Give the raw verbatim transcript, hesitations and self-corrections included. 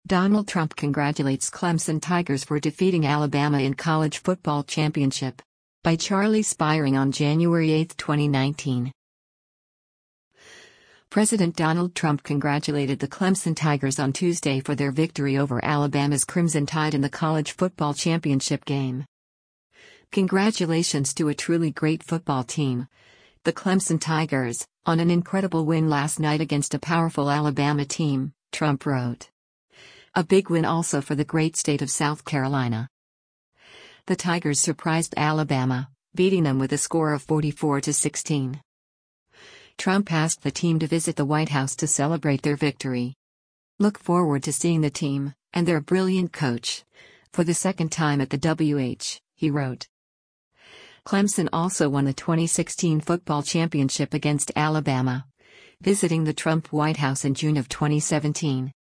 Donald Trump congratulates Clemson Tigers for defeating Alabama in College Football Championship. By Charlie Spiring on January eighth, twenty nineteen. President Donald Trump congratulated the Clemson Tigers on Tuesday for their victory over Alabama's Crimson Tide in the College Football Championship game. Congratulations to a truly great football team, the Clemson Tigers, on an incredible win last night against a powerful Alabama team, Trump wrote. A big win also for the great state of South Carolina. The Tigers surprised Alabama, beating them with a score of forty-four to sixteen. Trump asked the team to visit the White House to celebrate their victory. Look forward to seeing the team, and their brilliant coach, for the second time at the W H, he wrote. Clemson also won the twenty sixteen football championship against Alabama, visiting the Trump White House in June of twenty seventeen.